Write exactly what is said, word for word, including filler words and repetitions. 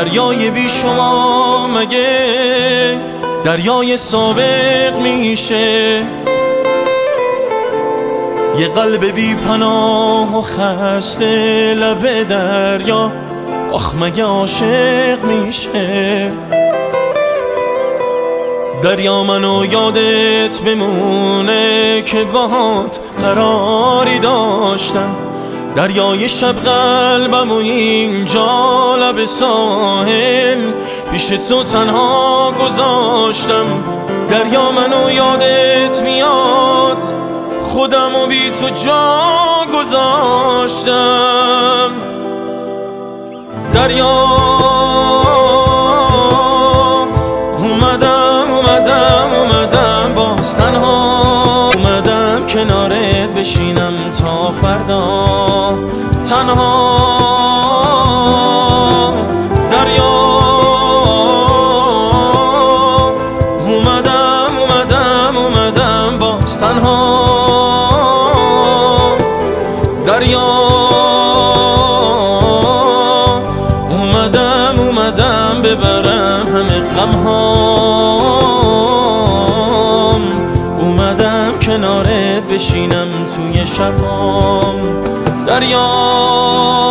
دریای بی شما مگه دریای سابق میشه؟ یه قلب بی پناه و خسته لب دریا آخ مگه عاشق میشه؟ دریا منو یادت بمونه که باهات قراری داشتم، دریای شب قلبم و اینجا لب ساحل پیش تو تنها گذاشتم. دریا منو یادت میاد خودم و بی تو جا گذاشتم. دریا اومدم اومدم اومدم باز تنها، اومدم کنارت بشینم تا فردا تنها. دریا اومدم اومدم اومدم باز تنها. دریا اومدم اومدم ببرم همه غمهام، اومدم کنارت بشینم توی شبام. دریا